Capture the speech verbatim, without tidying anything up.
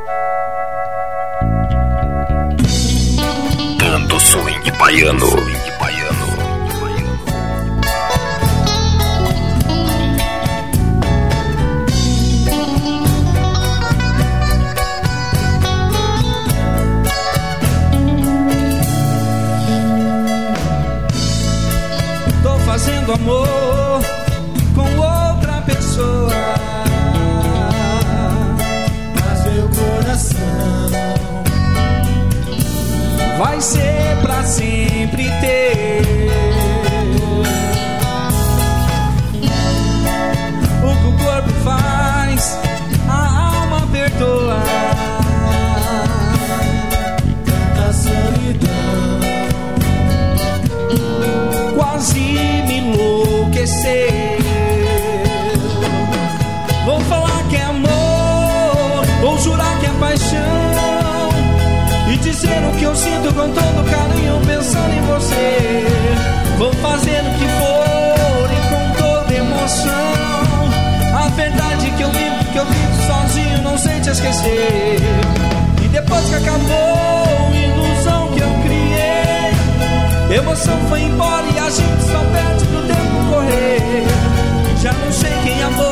Dando swing baiano. Swing baiano. Tô fazendo amor com outra pessoa, mas meu coração vai ser pra sempre ter. O que o corpo faz, a alma perdoa. Tanta solidão quase me enlouqueceu. Vou falar que é amor, vou jurar que é paixão, e dizer o que eu sinto com todo carinho, pensando em você. Vou fazer o que for e com toda emoção. A verdade que eu vivo, que eu vivo sozinho, não sei te esquecer. E depois que acabou a ilusão que eu criei, emoção foi embora e a gente só perde pro tempo correr. Já não sei quem amou